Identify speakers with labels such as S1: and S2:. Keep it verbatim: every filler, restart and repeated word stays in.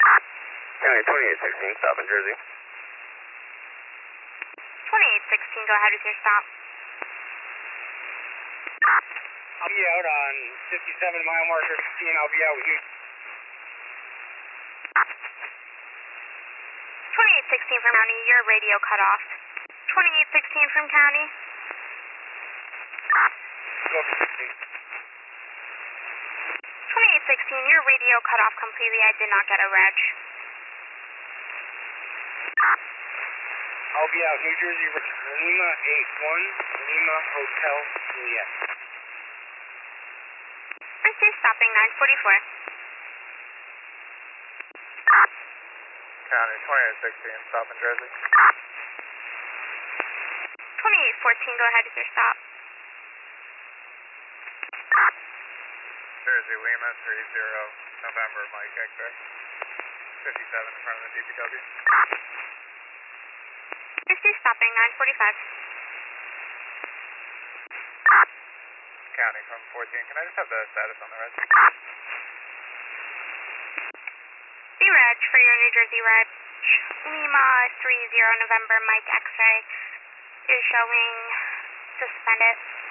S1: County twenty-eight sixteen, stop in Jersey.
S2: twenty-eight sixteen, go ahead with your stop.
S3: I'll be out on fifty-seven mile marker fifteen. I'll be out with you.
S2: twenty-eight sixteen from County, your radio cut off. twenty-eight sixteen from County.
S3: Go for fifteen.
S2: twenty-eight sixteen, your radio cut off completely. I did not get a reg.
S3: I'll be out New Jersey, Lima eight one, Lima Hotel Juliet.
S2: I see stopping nine forty-four.
S1: County twenty-eight sixteen, stop in Jersey.
S2: twenty-eight fourteen, go ahead with your stop.
S1: Jersey, Lima three zero, November, Mike X-ray. fifty-seven in front of the D P W.
S2: I see stopping nine forty-five.
S1: County from fourteen, can I just have the status on the reg?
S2: The reg for your New Jersey reg, Lima three zero November Mike X-ray is showing suspended.